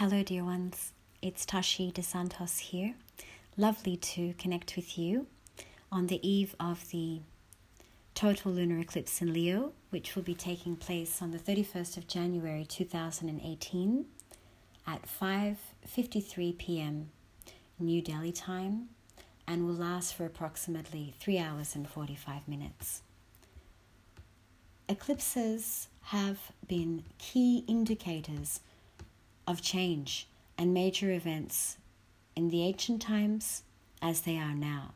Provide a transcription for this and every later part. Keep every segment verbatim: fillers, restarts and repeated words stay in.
Hello, dear ones. It's Tashi De Santos here. Lovely to connect with you on the eve of the total lunar eclipse in Leo, which will be taking place on the thirty-first of January two thousand eighteen at five fifty-three p.m. New Delhi time, and will last for approximately three hours and forty-five minutes. Eclipses have been key indicators of change and major events in the ancient times as they are now.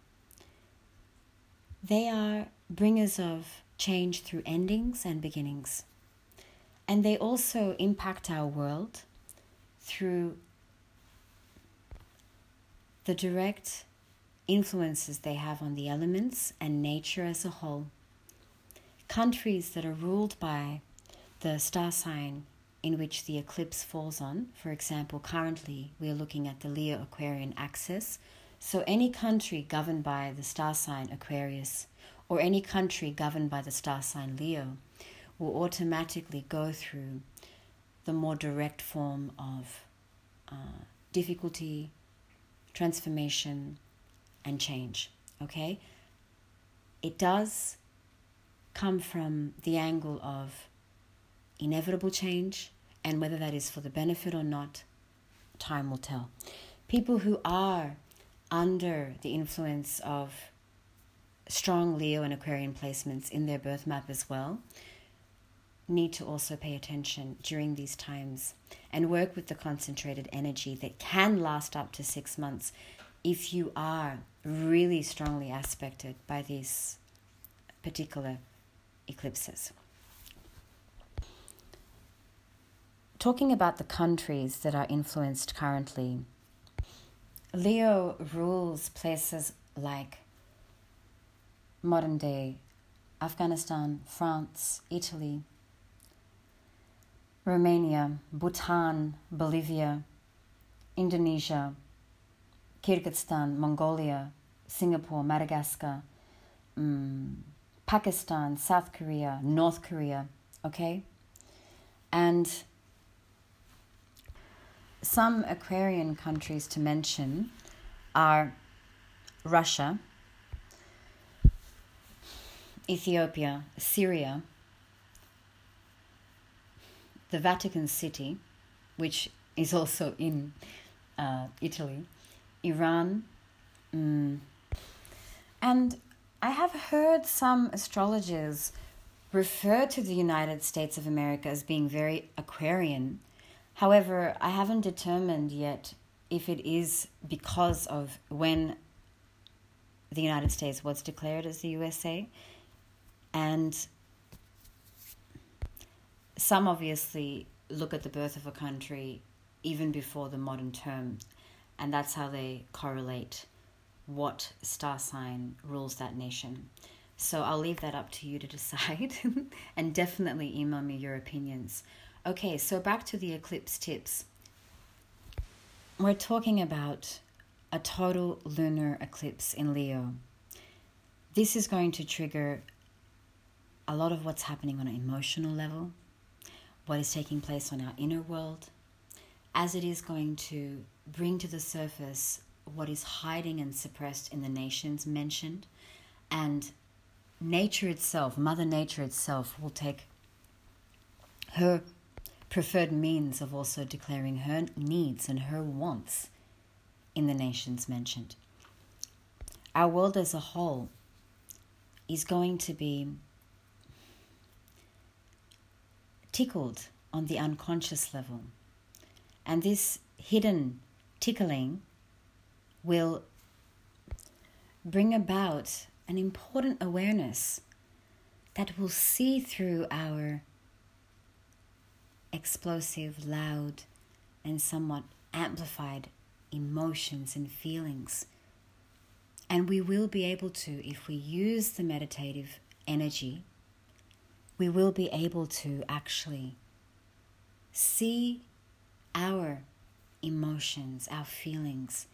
They are bringers of change through endings and beginnings. And they also impact our world through the direct influences they have on the elements and nature as a whole. Countries that are ruled by the star sign in which the eclipse falls on, for example, currently we are looking at the Leo Aquarian axis, so any country governed by the star sign Aquarius or any country governed by the star sign Leo will automatically go through the more direct form of uh, difficulty, transformation, and change, okay? It does come from the angle of inevitable change, and whether that is for the benefit or not, time will tell. People who are under the influence of strong Leo and Aquarian placements in their birth map as well need to also pay attention during these times and work with the concentrated energy that can last up to six months if you are really strongly aspected by these particular eclipses. Talking about the countries that are influenced currently, Leo rules places like modern-day Afghanistan, France, Italy, Romania, Bhutan, Bolivia, Indonesia, Kyrgyzstan, Mongolia, Singapore, Madagascar, um, Pakistan, South Korea, North Korea, okay? And some Aquarian countries to mention are Russia, Ethiopia, Syria, the Vatican City, which is also in uh, Italy, Iran, um, and I have heard some astrologers refer to the United States of America as being very Aquarian. However, I haven't determined yet if it is because of when the United States was declared as the U S A. And some obviously look at the birth of a country even before the modern term, and that's how they correlate what star sign rules that nation. So I'll leave that up to you to decide and definitely email me your opinions. Okay, so back to the eclipse tips. We're talking about a total lunar eclipse in Leo. This is going to trigger a lot of what's happening on an emotional level, what is taking place on our inner world, as it is going to bring to the surface what is hiding and suppressed in the nations mentioned, and nature itself, Mother Nature itself, will take her preferred means of also declaring her needs and her wants in the nations mentioned. Our world as a whole is going to be tickled on the unconscious level, and this hidden tickling will bring about an important awareness that will see through our explosive, loud, and somewhat amplified emotions and feelings. And we will be able to, if we use the meditative energy, we will be able to actually see our emotions, our feelings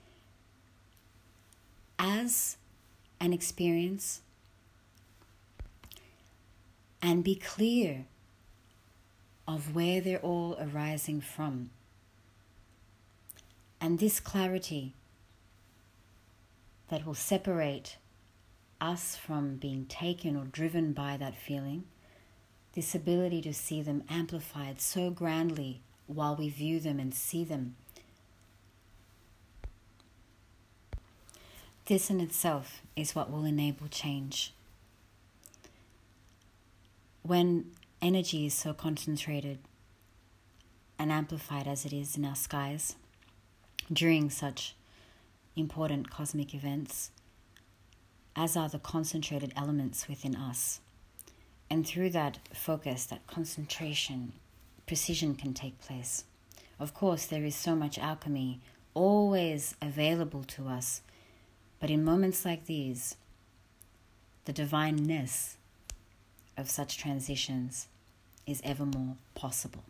as an experience and be clear of where they're all arising from. And this clarity that will separate us from being taken or driven by that feeling, this ability to see them amplified so grandly while we view them and see them, this in itself is what will enable change. When energy is so concentrated and amplified as it is in our skies during such important cosmic events, as are the concentrated elements within us, and through that focus, that concentration, precision can take place. Of course, there is so much alchemy always available to us, but in moments like these, the divineness of such transitions is ever more possible.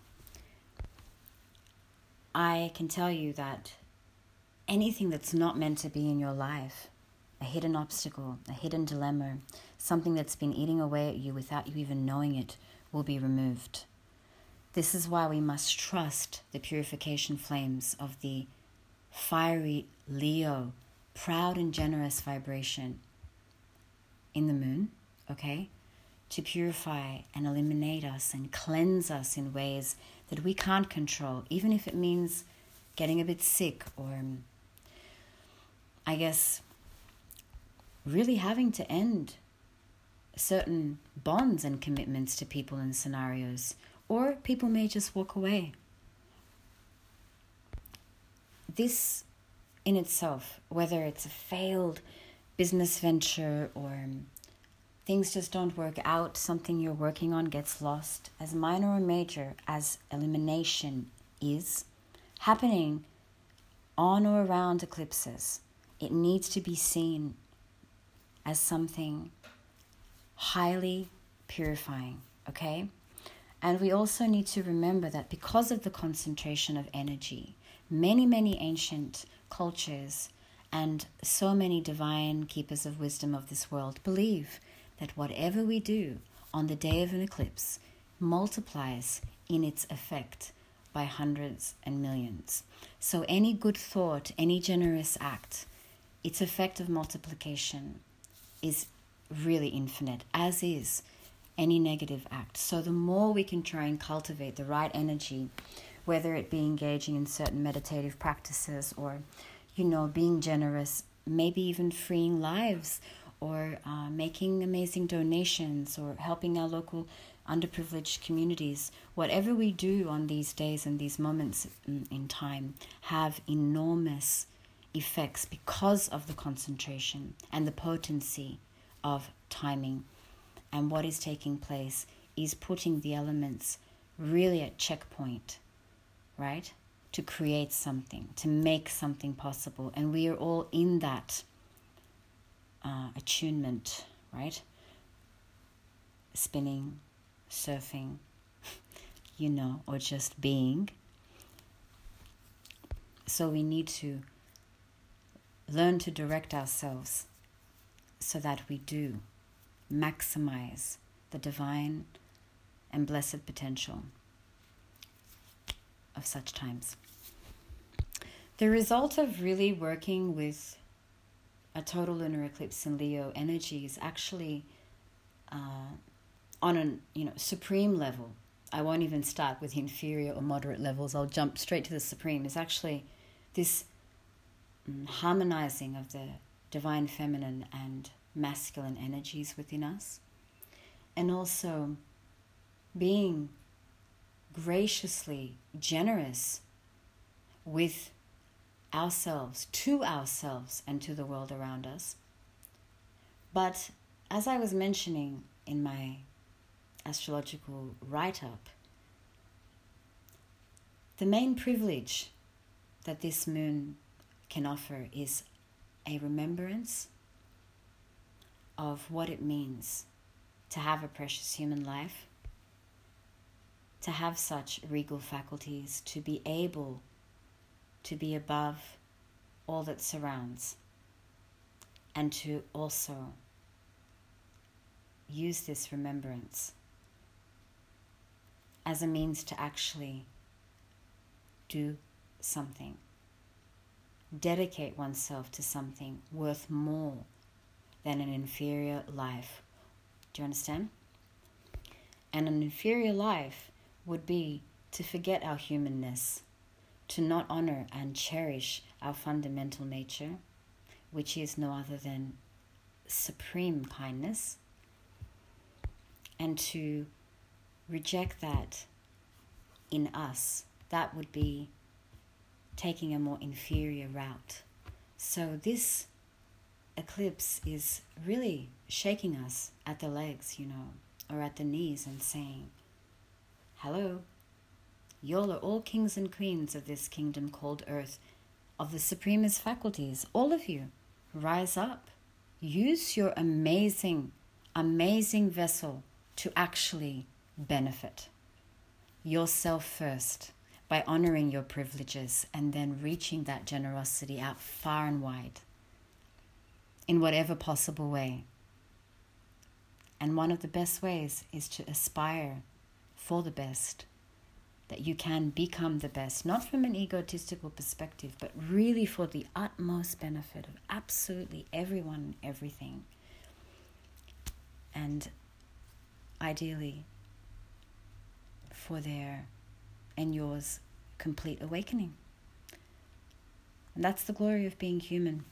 I can tell you that anything that's not meant to be in your life, a hidden obstacle, a hidden dilemma, something that's been eating away at you without you even knowing it, will be removed. This is why we must trust the purification flames of the fiery Leo, proud and generous vibration in the moon, okay? To purify and eliminate us and cleanse us in ways that we can't control, even if it means getting a bit sick or, I guess, really having to end certain bonds and commitments to people and scenarios, or people may just walk away. This in itself, whether it's a failed business venture or things just don't work out, something you're working on gets lost, as minor or major as elimination is happening on or around eclipses, it needs to be seen as something highly purifying, okay? And we also need to remember that because of the concentration of energy, many, many ancient cultures and so many divine keepers of wisdom of this world believe that whatever we do on the day of an eclipse multiplies in its effect by hundreds and millions. So any good thought, any generous act, its effect of multiplication is really infinite, as is any negative act. So the more we can try and cultivate the right energy, whether it be engaging in certain meditative practices or, you know, being generous, maybe even freeing lives, or uh, making amazing donations, or helping our local underprivileged communities. Whatever we do on these days and these moments in, in time have enormous effects because of the concentration and the potency of timing. And what is taking place is putting the elements really at checkpoint, right? To create something, to make something possible. And we are all in that uh, attunement, right? Spinning, surfing, you know, or just being. So we need to learn to direct ourselves so that we do maximize the divine and blessed potential of such times. The result of really working with a total lunar eclipse in Leo energy is actually uh, on a you know supreme level. I won't even start with inferior or moderate levels. I'll jump straight to the supreme. It's actually this um, harmonizing of the divine feminine and masculine energies within us, and also being graciously generous with ourselves, to ourselves and to the world around us. But as I was mentioning in my astrological write-up, the main privilege that this moon can offer is a remembrance of what it means to have a precious human life, to have such regal faculties, to be able to be above all that surrounds, and to also use this remembrance as a means to actually do something dedicate oneself to something worth more than an inferior life. Do you understand? And an inferior life would be to forget our humanness, to not honor and cherish our fundamental nature, which is no other than supreme kindness, and to reject that in us. That would be taking a more inferior route. So this eclipse is really shaking us at the legs, you know, or at the knees, and saying, hello, y'all are all kings and queens of this kingdom called Earth, of the supremest faculties. All of you, rise up. Use your amazing, amazing vessel to actually benefit yourself first by honoring your privileges, and then reaching that generosity out far and wide in whatever possible way. And one of the best ways is to aspire for the best, that you can become the best, not from an egotistical perspective, but really for the utmost benefit of absolutely everyone and everything. And ideally, for their and yours complete awakening. And that's the glory of being human.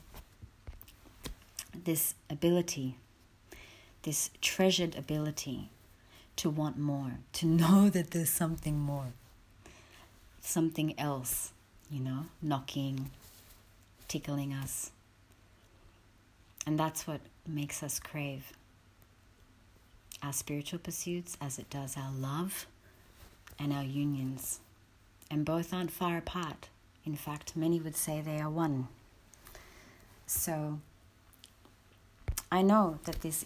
This ability, this treasured ability to want more, to know that there's something more, something else, you know, knocking, tickling us. And that's what makes us crave our spiritual pursuits as it does our love and our unions. And both aren't far apart. In fact, many would say they are one. So I know that this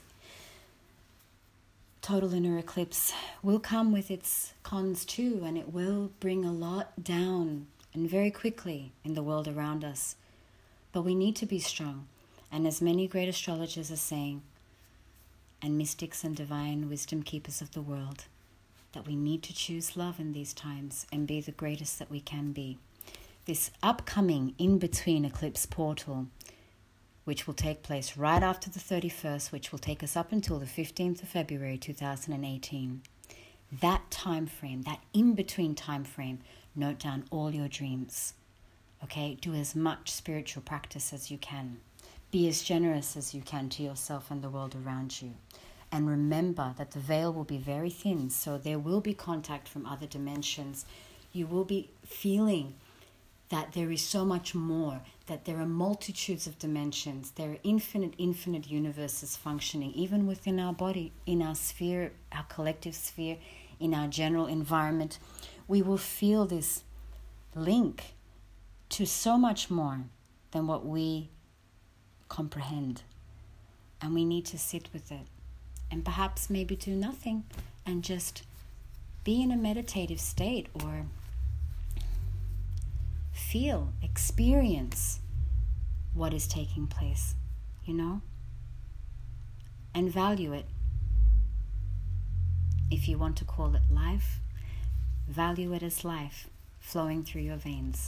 total lunar eclipse will come with its cons too, and it will bring a lot down and very quickly in the world around us. But we need to be strong. And as many great astrologers are saying, and mystics and divine wisdom keepers of the world, that we need to choose love in these times and be the greatest that we can be. This upcoming in-between eclipse portal, which will take place right after the thirty-first, which will take us up until the fifteenth of February two thousand eighteen. That time frame, that in-between time frame, note down all your dreams. Okay? Do as much spiritual practice as you can. Be as generous as you can to yourself and the world around you. And remember that the veil will be very thin, so there will be contact from other dimensions. You will be feeling that there is so much more, that there are multitudes of dimensions, there are infinite, infinite universes functioning, even within our body, in our sphere, our collective sphere, in our general environment. We will feel this link to so much more than what we comprehend. And we need to sit with it. And perhaps maybe do nothing and just be in a meditative state, or feel, experience what is taking place, you know, and value it. If you want to call it life, value it as life flowing through your veins.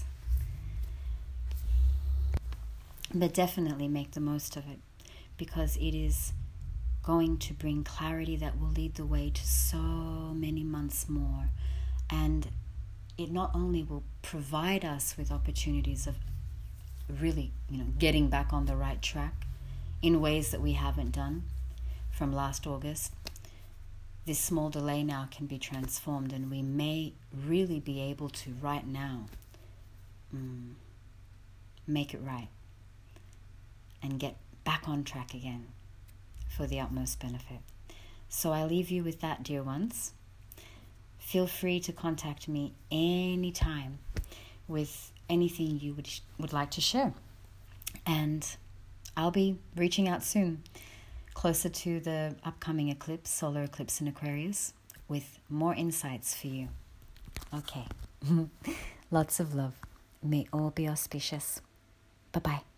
But definitely make the most of it, because it is going to bring clarity that will lead the way to so many months more. And it not only will provide us with opportunities of really, you know, getting back on the right track in ways that we haven't done from last August. This small delay now can be transformed, and we may really be able to right now mm, make it right and get back on track again for the utmost benefit. So I leave you with that, dear ones. Feel free to contact me anytime with anything you would would like to share. And I'll be reaching out soon, closer to the upcoming eclipse, solar eclipse in Aquarius, with more insights for you. Okay. Lots of love. May all be auspicious. Bye-bye.